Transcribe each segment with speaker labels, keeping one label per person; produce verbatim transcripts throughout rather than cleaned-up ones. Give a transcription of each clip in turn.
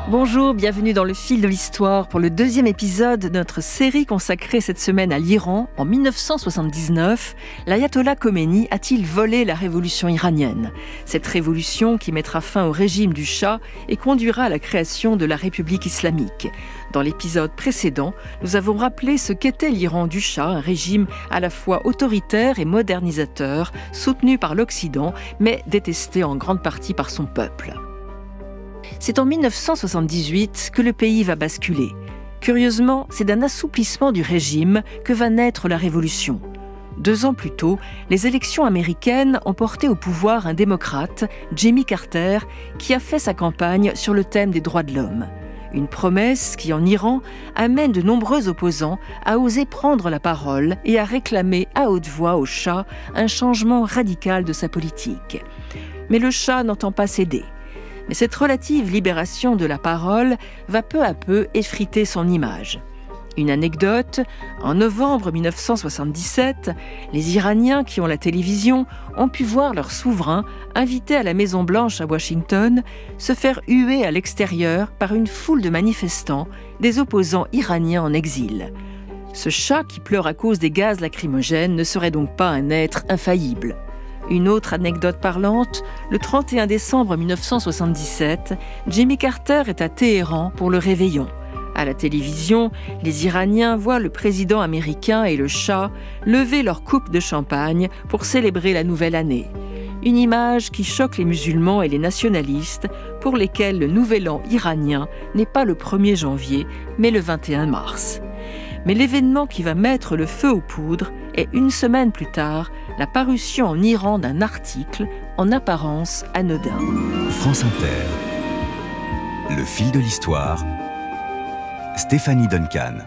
Speaker 1: Bonjour, bienvenue dans le fil de l'histoire pour le deuxième épisode de notre série consacrée cette semaine à l'Iran. En dix-neuf cent soixante-dix-neuf, l'ayatollah Khomeini a-t-il volé la révolution iranienne ? Cette révolution qui mettra fin au régime du Shah et conduira à la création de la République islamique. Dans l'épisode précédent, nous avons rappelé ce qu'était l'Iran du Shah, un régime à la fois autoritaire et modernisateur, soutenu par l'Occident, mais détesté en grande partie par son peuple. C'est en dix-neuf cent soixante-dix-huit que le pays va basculer. Curieusement, c'est d'un assouplissement du régime que va naître la révolution. Deux ans plus tôt, les élections américaines ont porté au pouvoir un démocrate, Jimmy Carter, qui a fait sa campagne sur le thème des droits de l'homme. Une promesse qui, en Iran, amène de nombreux opposants à oser prendre la parole et à réclamer à haute voix au Shah un changement radical de sa politique. Mais le Shah n'entend pas céder. Mais cette relative libération de la parole va peu à peu effriter son image. Une anecdote, en novembre dix-neuf cent soixante-dix-sept, les Iraniens qui ont la télévision ont pu voir leur souverain, invité à la Maison-Blanche à Washington, se faire huer à l'extérieur par une foule de manifestants, des opposants iraniens en exil. Ce Shah qui pleure à cause des gaz lacrymogènes ne serait donc pas un être infaillible. Une autre anecdote parlante, le trente et un décembre dix-neuf cent soixante-dix-sept, Jimmy Carter est à Téhéran pour le réveillon. À la télévision, les Iraniens voient le président américain et le Shah lever leur coupe de champagne pour célébrer la nouvelle année. Une image qui choque les musulmans et les nationalistes, pour lesquels le nouvel an iranien n'est pas le premier janvier, mais le vingt et un mars. Mais l'événement qui va mettre le feu aux poudres est, une semaine plus tard, la parution en Iran d'un article en apparence anodin.
Speaker 2: France Inter. Le fil de l'histoire. Stéphanie Duncan.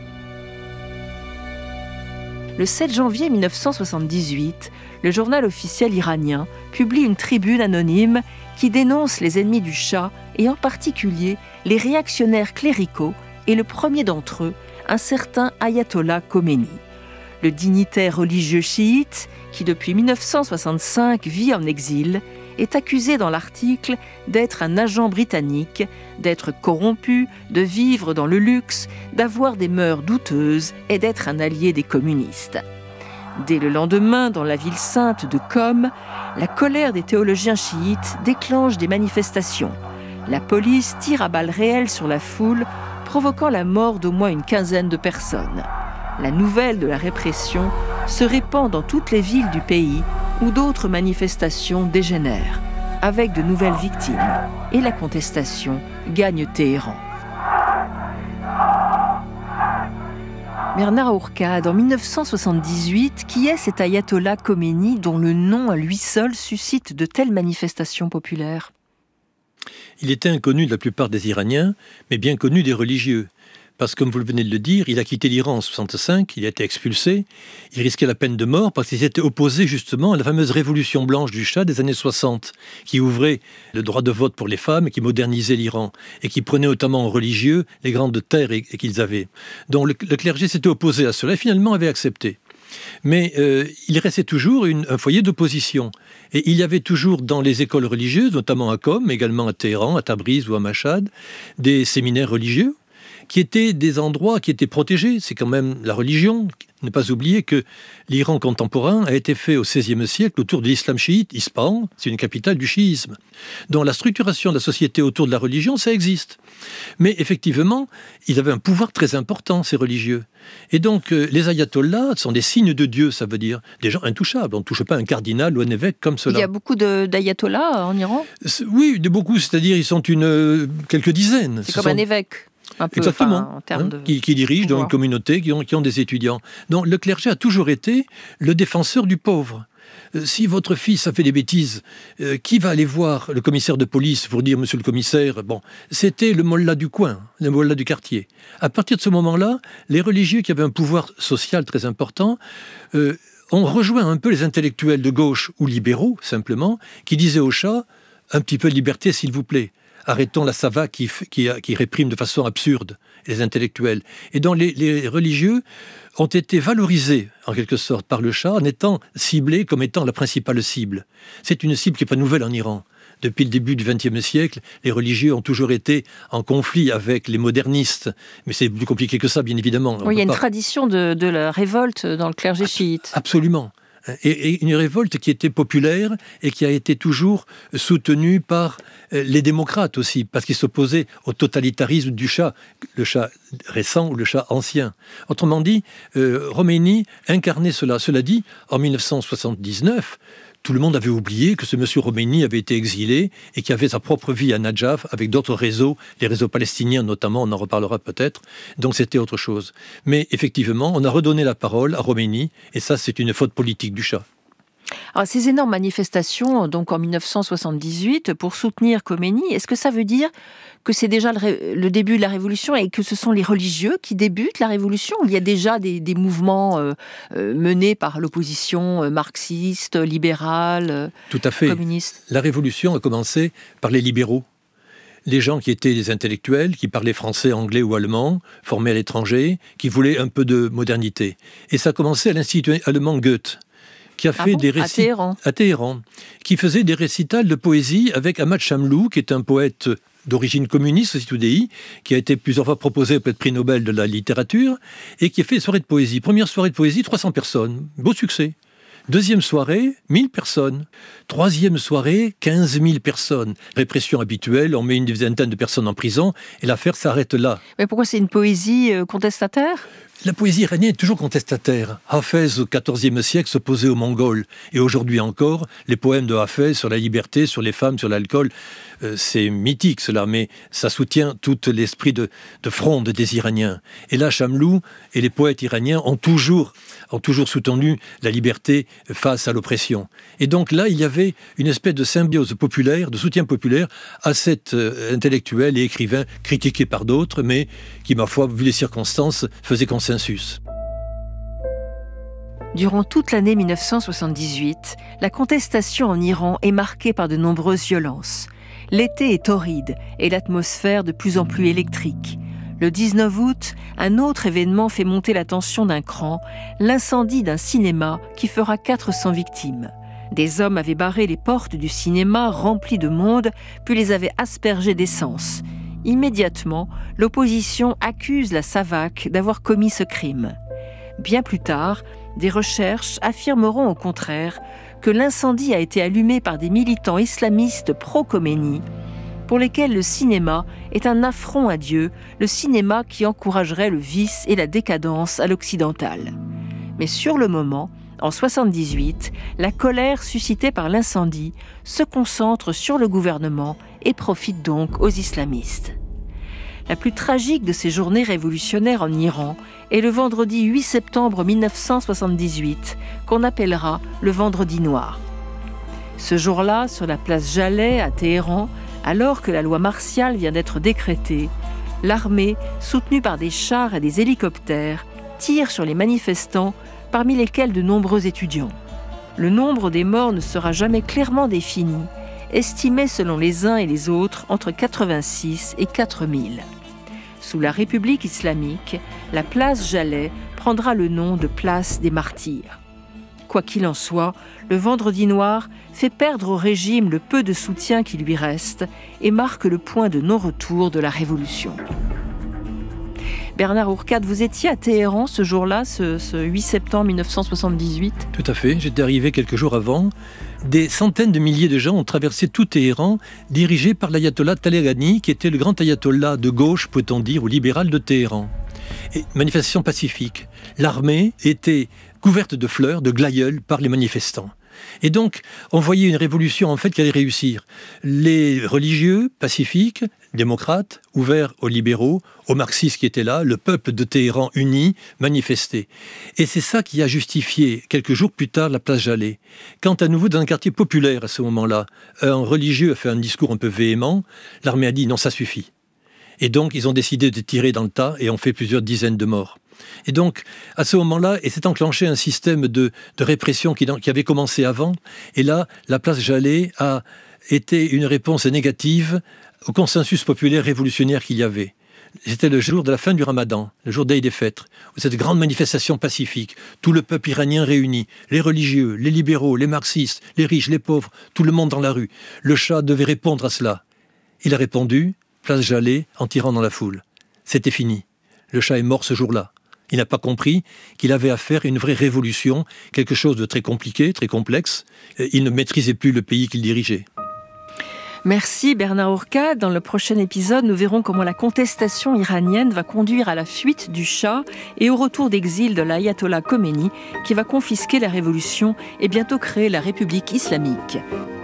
Speaker 1: Le sept janvier dix-neuf cent soixante-dix-huit, le journal officiel iranien publie une tribune anonyme qui dénonce les ennemis du Shah et en particulier les réactionnaires cléricaux et le premier d'entre eux, un certain ayatollah Khomeini. Le dignitaire religieux chiite, qui depuis dix-neuf cent soixante-cinq vit en exil, est accusé dans l'article d'être un agent britannique, d'être corrompu, de vivre dans le luxe, d'avoir des mœurs douteuses et d'être un allié des communistes. Dès le lendemain, dans la ville sainte de Qom, la colère des théologiens chiites déclenche des manifestations. La police tire à balles réelles sur la foule, provoquant la mort d'au moins une quinzaine de personnes. La nouvelle de la répression se répand dans toutes les villes du pays où d'autres manifestations dégénèrent, avec de nouvelles victimes, et la contestation gagne Téhéran. Bernard Ourcade, en dix-neuf cent soixante-dix-huit, qui est cet ayatollah Khomeini dont le nom à lui seul suscite de telles manifestations populaires ?
Speaker 3: Il était inconnu de la plupart des Iraniens, mais bien connu des religieux. Parce que, comme vous venez de le dire, il a quitté l'Iran en soixante-cinq, il a été expulsé, il risquait la peine de mort parce qu'il s'était opposé justement à la fameuse révolution blanche du Shah des années soixante, qui ouvrait le droit de vote pour les femmes et qui modernisait l'Iran, et qui prenait notamment aux religieux les grandes terres et, et qu'ils avaient. Donc le, le clergé s'était opposé à cela et finalement avait accepté. Mais euh, il restait toujours une, un foyer d'opposition. Et il y avait toujours dans les écoles religieuses, notamment à Qom, mais également à Téhéran, à Tabriz ou à Mashhad, des séminaires religieux qui étaient des endroits qui étaient protégés. C'est quand même la religion. Ne pas oublier que l'Iran contemporain a été fait au seizième siècle autour de l'islam chiite. Ispahan, c'est une capitale du chiisme. Donc la structuration de la société autour de la religion, ça existe. Mais effectivement, ils avaient un pouvoir très important, ces religieux. Et donc, euh, les ayatollahs sont des signes de Dieu, ça veut dire des gens intouchables. On ne touche pas un cardinal ou un évêque comme cela.
Speaker 1: Il y a beaucoup de, d'ayatollahs en Iran ?
Speaker 3: C'est, oui, de beaucoup, c'est-à-dire ils sont une, euh, quelques dizaines.
Speaker 1: C'est
Speaker 3: Ce
Speaker 1: comme
Speaker 3: sont...
Speaker 1: un évêque. Un peu,
Speaker 3: Exactement,
Speaker 1: enfin, en termes
Speaker 3: hein,
Speaker 1: de
Speaker 3: qui, qui dirigent dans une communauté, qui ont, qui ont des étudiants. Donc le clergé a toujours été le défenseur du pauvre. Euh, si votre fils a fait des bêtises, euh, qui va aller voir le commissaire de police pour dire « Monsieur le commissaire ?» Bon, c'était le mollah du coin, le mollah du quartier. À partir de ce moment-là, les religieux qui avaient un pouvoir social très important euh, ont rejoint un peu les intellectuels de gauche ou libéraux, simplement, qui disaient au Shah « Un petit peu de liberté, s'il vous plaît. Arrêtons la sava qui, qui, qui réprime de façon absurde les intellectuels. » Et donc les, les religieux ont été valorisés, en quelque sorte, par le Shah, en étant ciblés comme étant la principale cible. C'est une cible qui n'est pas nouvelle en Iran. Depuis le début du vingtième siècle, les religieux ont toujours été en conflit avec les modernistes. Mais c'est plus compliqué que ça, bien évidemment.
Speaker 1: Oui, il y a une pas... tradition de, de la révolte dans le clergé chiite.
Speaker 3: Absolument. Et, et une révolte qui était populaire et qui a été toujours soutenue par les démocrates aussi, parce qu'ils s'opposaient au totalitarisme du Shah, le Shah récent ou le Shah ancien. Autrement dit, euh, Khomeini incarnait cela. Cela dit, en mille neuf cent soixante-dix-neuf, tout le monde avait oublié que ce monsieur Khomeini avait été exilé et qu'il avait sa propre vie à Nadjaf avec d'autres réseaux, les réseaux palestiniens notamment, on en reparlera peut-être, donc c'était autre chose. Mais effectivement, on a redonné la parole à Khomeini et ça c'est une faute politique du Shah.
Speaker 1: Alors, ces énormes manifestations, donc en mille neuf cent soixante-dix-huit, pour soutenir Khomeini, est-ce que ça veut dire que c'est déjà le, ré... le début de la révolution et que ce sont les religieux qui débutent la révolution? Ou il y a déjà des, des mouvements euh, euh, menés par l'opposition euh, marxiste, libérale, euh,
Speaker 3: Tout à fait.
Speaker 1: communiste?
Speaker 3: La révolution a commencé par les libéraux. Les gens qui étaient des intellectuels, qui parlaient français, anglais ou allemand, formés à l'étranger, qui voulaient un peu de modernité. Et ça a commencé à l'Institut allemand Goethe, qui a fait
Speaker 1: ah bon
Speaker 3: des récits
Speaker 1: à Téhéran.
Speaker 3: à Téhéran, qui faisait des récitals de poésie avec Ahmad Shamlou, qui est un poète d'origine communiste aussi, tout D I, qui a été plusieurs fois proposé pour être prix Nobel de la littérature, et qui a fait des soirées de poésie. Première soirée de poésie, trois cents personnes. Beau succès. Deuxième soirée, mille personnes. Troisième soirée, quinze mille personnes. Répression habituelle, on met une vingtaine de personnes en prison, et l'affaire s'arrête là.
Speaker 1: Mais pourquoi c'est une poésie contestataire ?
Speaker 3: La poésie iranienne est toujours contestataire. Hafez, au quatorzième siècle, s'opposait aux Mongols. Et aujourd'hui encore, les poèmes de Hafez sur la liberté, sur les femmes, sur l'alcool, euh, c'est mythique cela, mais ça soutient tout l'esprit de, de fronde des Iraniens. Et là, Shamlou et les poètes iraniens ont toujours, ont toujours soutenu la liberté face à l'oppression. Et donc là, il y avait une espèce de symbiose populaire, de soutien populaire à cet euh, intellectuel et écrivain critiqué par d'autres, mais qui, ma foi, vu les circonstances, faisait consensus.
Speaker 1: Durant toute l'année mille neuf cent soixante-dix-huit, la contestation en Iran est marquée par de nombreuses violences. L'été est torride et l'atmosphère de plus en plus électrique. Le dix-neuf août, un autre événement fait monter la tension d'un cran, l'incendie d'un cinéma qui fera quatre cents victimes. Des hommes avaient barré les portes du cinéma remplies de monde, puis les avaient aspergées d'essence. Immédiatement, l'opposition accuse la SAVAK d'avoir commis ce crime. Bien plus tard, des recherches affirmeront au contraire que l'incendie a été allumé par des militants islamistes pro-Khomeini, pour lesquels le cinéma est un affront à Dieu, le cinéma qui encouragerait le vice et la décadence à l'occidental. Mais sur le moment, en soixante-dix-huit, la colère suscitée par l'incendie se concentre sur le gouvernement et profite donc aux islamistes. La plus tragique de ces journées révolutionnaires en Iran est le vendredi huit septembre mille neuf cent soixante-dix-huit, qu'on appellera le Vendredi noir. Ce jour-là, sur la place Jaleh à Téhéran, alors que la loi martiale vient d'être décrétée, l'armée, soutenue par des chars et des hélicoptères, tire sur les manifestants, parmi lesquels de nombreux étudiants. Le nombre des morts ne sera jamais clairement défini, estimé selon les uns et les autres entre quatre-vingt-six et quatre mille. Sous la République islamique, la place Jaleh prendra le nom de place des martyrs. Quoi qu'il en soit, le Vendredi noir fait perdre au régime le peu de soutien qui lui reste et marque le point de non-retour de la révolution. Bernard Hourcade, vous étiez à Téhéran ce jour-là, ce, ce huit septembre mille neuf cent soixante-dix-huit ?
Speaker 3: Tout à fait, j'étais arrivé quelques jours avant. Des centaines de milliers de gens ont traversé tout Téhéran, dirigés par l'ayatollah Taleghani, qui était le grand ayatollah de gauche, peut-on dire, ou libéral de Téhéran. Et manifestation pacifique. L'armée était couverte de fleurs, de glaïeuls par les manifestants. Et donc, on voyait une révolution en fait qui allait réussir. Les religieux, pacifiques, démocrates, ouverts aux libéraux, aux marxistes qui étaient là, le peuple de Téhéran uni, manifestait. Et c'est ça qui a justifié, quelques jours plus tard, la place Jaleh. Quand à nouveau, dans un quartier populaire à ce moment-là, un religieux a fait un discours un peu véhément, l'armée a dit non, ça suffit. Et donc, ils ont décidé de tirer dans le tas et ont fait plusieurs dizaines de morts. Et donc, à ce moment-là, et s'est enclenché un système de, de répression qui, qui avait commencé avant. Et là, la place Jaleh a été une réponse négative au consensus populaire révolutionnaire qu'il y avait. C'était le jour de la fin du Ramadan, le jour d'Aïd el-Fitr, cette grande manifestation pacifique, tout le peuple iranien réuni, les religieux, les libéraux, les marxistes, les riches, les pauvres, tout le monde dans la rue. Le Shah devait répondre à cela. Il a répondu, place Jaleh, en tirant dans la foule. C'était fini. Le Shah est mort ce jour-là. Il n'a pas compris qu'il avait affaire à une vraie révolution, quelque chose de très compliqué, très complexe. Il ne maîtrisait plus le pays qu'il dirigeait.
Speaker 1: Merci Bernard Ourcade. Dans le prochain épisode, nous verrons comment la contestation iranienne va conduire à la fuite du Shah et au retour d'exil de l'ayatollah Khomeini, qui va confisquer la révolution et bientôt créer la République islamique.